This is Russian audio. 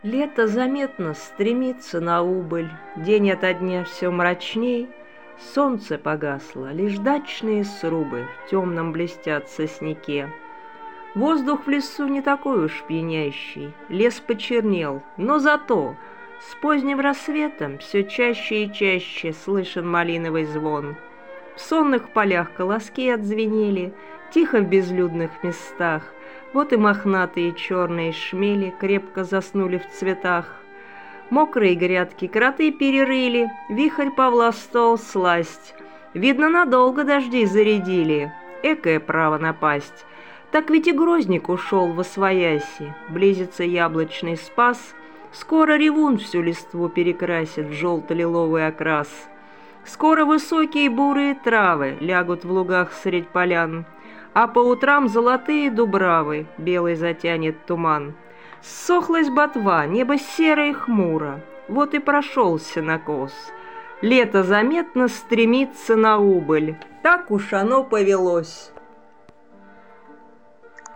Лето заметно стремится на убыль, день ото дня все мрачней. Солнце погасло, лишь дачные срубы в темном блестят сосняке. Воздух в лесу не такой уж пьянящий, лес почернел, но зато с поздним рассветом все чаще и чаще слышен малиновый звон. В сонных полях колоски отзвенели, тихо в безлюдных местах. Вот и мохнатые черные шмели крепко заснули в цветах. Мокрые грядки кроты перерыли, вихрь повластал сласть. Видно, надолго дожди зарядили, экое право напасть. Так ведь и грозник ушел восвояси, близится яблочный спас. Скоро ревун всю листву перекрасит в желто-лиловый окрас. Скоро высокие бурые травы лягут в лугах средь полян, а по утрам золотые дубравы белый затянет туман. Ссохлась ботва, небо серое и хмуро, вот и прошелся накос. Лето заметно стремится на убыль, так уж оно повелось.